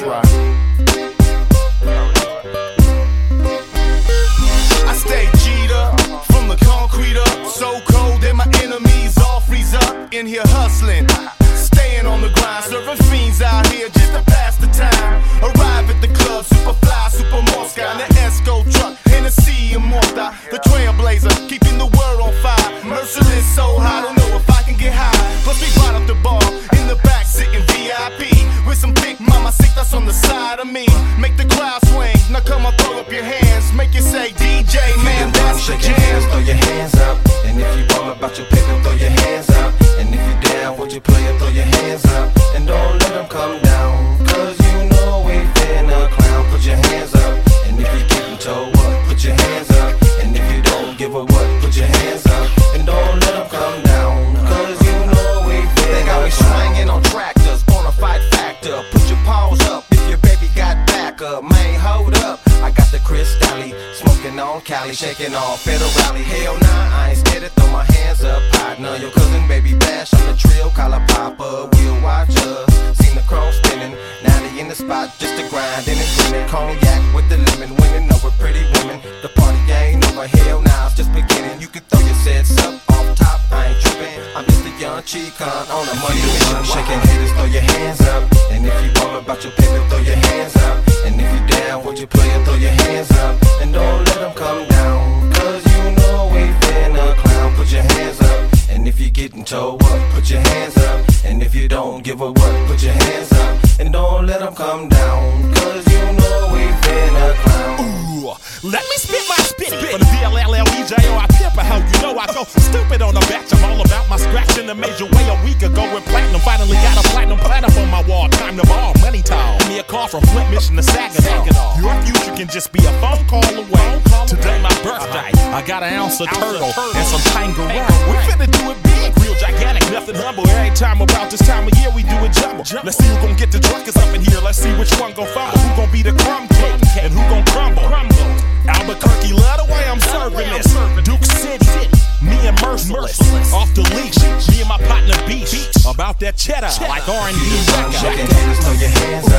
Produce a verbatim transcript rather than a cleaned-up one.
right. I stay G'd up from the concrete up, so cold that my enemies all freeze up. In here hustling, staying on the grind, serving fiends out here just to pass the time. Arrive at the club, super fly, super Moscow, in the Esco truck, Hennessy and Morta, the trailblazer, keeping the world on fire. Merciless, so high, don't know if I can get high. Plus we brought up the bar in the back, sitting V I P with some big mama sick that's on the side of me. Make the crowd swing. Now come on, throw up your hands, make it say D J, man, that's the jam. Hands, throw your hands up, and if you all about your paper, throw your hands up. And if you down, would you play it, throw your hands up, and don't let them come down, cause you know we finna clown. Put your hands up, and if you getting toe up, put your hands up, and if you don't give a what, put your hands up, and don't let them come down, cause you know we finna. They got me swinging on tractors, bonafide factor. Put your paws up if your baby got back up, man, hold up. I got the Cristalli, smoking on Cali, shaking on federally. Hell nah, I ain't scared to throw my hands up, partner. Your cousin baby bash on the trill, call a papa, we'll watch us. Seen the chrome spinning, now they in the spot just to grind and it's grinning. Cognac with the lemon, winning over pretty women. The party ain't over, hell nah, it's just beginning. You can throw your sets up off top, I ain't tripping. I'm just a young Chicon on a money mission. Shaking haters, throw your hands up, and if you all about your paper, throw your hands up. And if you down, would you play it, throw your hands up, and don't let them come down, cause you know we finna clown. Put your hands up, and if you getting toe up, put your hands up, and if you don't give a what, put your hands up, and don't let them come down, cause you know we finna clown. Ooh, let me spit my spit for the D L L L E J O. I pimp a hoe, you know I go stupid on the batch. I'm all about my scratch in a major way. A week ago with platinum, finally got a platinum platinum on my wall. Time to ball, money tall. Give me a call from Flint, Mission to Saginaw. Your future can just be a phone call away. Today my birthday, I got an ounce of turtle and some kangaroo. We finna do it big, real gigantic, nothing humble. Every time about this time of year we do a jumble. Let's see who gon' get the drunkest up in here. Let's see which one gon' fumble. Who gon' be the crumb cake and who gon' crumble. Albuquerque, love the way I'm serving this. Duke City, me and Merciless, off the leash. Me and my partner Beach, about that cheddar, like R and B record. Shaking haters, throw your hands